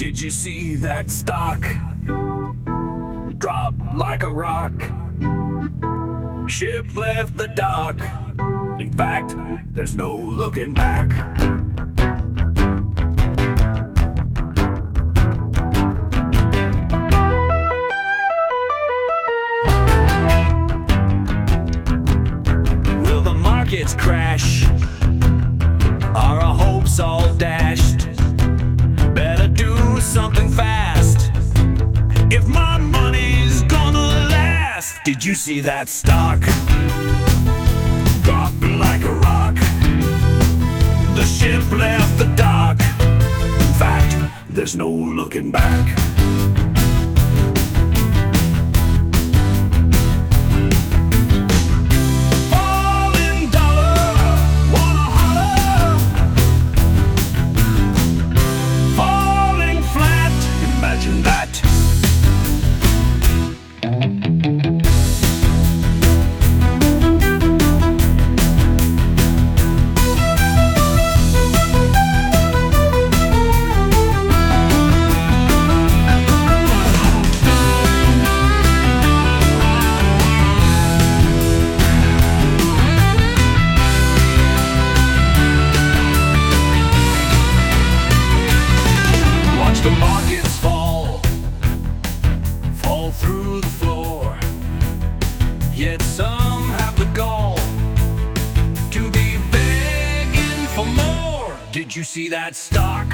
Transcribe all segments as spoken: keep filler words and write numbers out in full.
Did you see that stock drop like a rock? Ship left the dock. In fact, there's no looking back. Will the markets crash? Are our hopes all dashed? Better do something fast if my money's gonna last. Did you see that stock drop like a rock? The ship left the dock. In fact, there's no looking back. Falling dollar, wanna holler. Falling flat, imagine that. The markets fall, fall through the floor. Yet some have the gall to be begging for more. Did you see that stock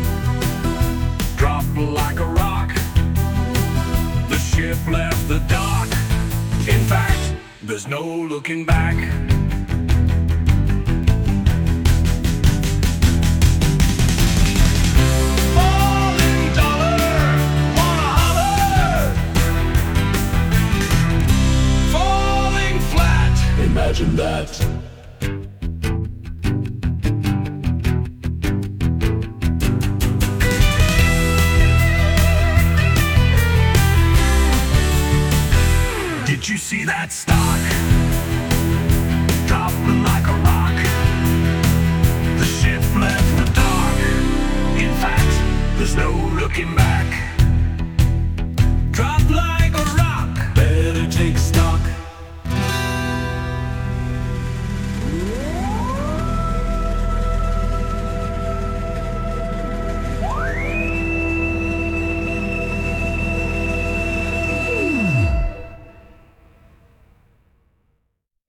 drop like a rock? The ship left the dock. In fact, there's no looking back. Imagine that.